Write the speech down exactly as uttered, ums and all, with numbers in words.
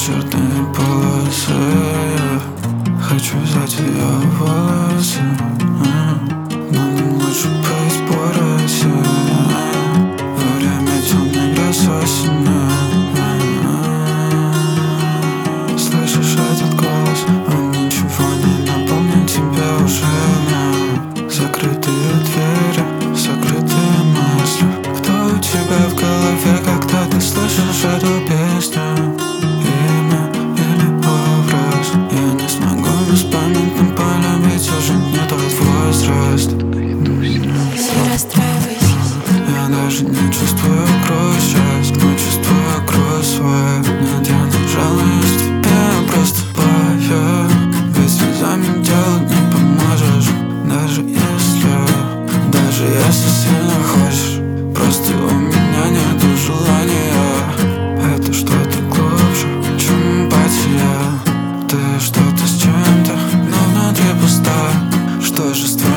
черные полосы. Я хочу взять ее волосы, но нам лучше быть поросе во время темных грез осени. Слышишь этот голос? Он ничего не напомнит тебе уже. Закрытые двери, закрытые мысли. Кто у тебя в голове, когда ты слышишь эту песню? Имя или образ? Я не смогу беспамятным полюбить, уже не тот возраст. Не расстраивайся. Я даже не чувствую грусть сейчас, но чувствую грусть свою. Нет, я не жалуюсь тебе, я просто пою. Ведь слезами делать не поможешь. Даже если, даже если сильно хочешь, просто у меня нету желания. Это что-то глубже, чем эмпатия. Ты что-то с чем-то, но внутри пуста. Что же с твоим